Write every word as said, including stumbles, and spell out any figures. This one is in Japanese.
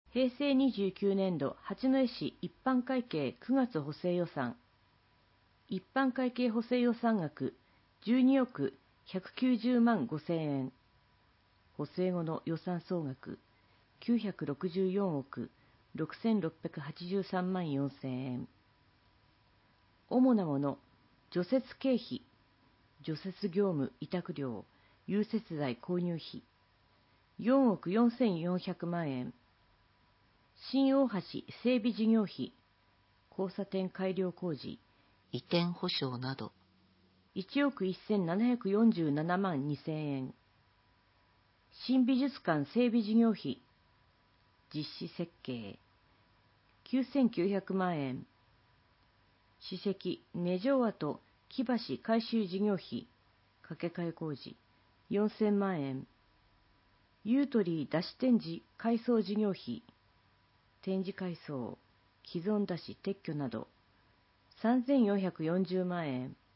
平成にじゅうきゅうねんど八戸市一般会計くがつ補正予算。一般会計補正予算額じゅうにおくひゃくきゅうじゅうまんごせんえん。補正後の予算総額きゅうひゃくろくじゅうよんおくろくせんろっぴゃくはちじゅうさんまんよんせんえん。主なもの、除雪経費、除雪業務委託料、融雪剤購入費、よんおくよんせんよんひゃくまんえん。新大橋整備事業費、交差点改良工事、 移転保証など、 いちおくせんななひゃくよんじゅうななまんにせんえん。新美術館整備事業費、実施設計、きゅうせんきゅうひゃくまんえん。史跡根城跡木橋改修事業費、架け替え工事、よんせんまんえん。ユートリー出し展示改装事業費、展示改装、既存出し撤去など、さんぜんよんひゃくよんじゅうまんえん。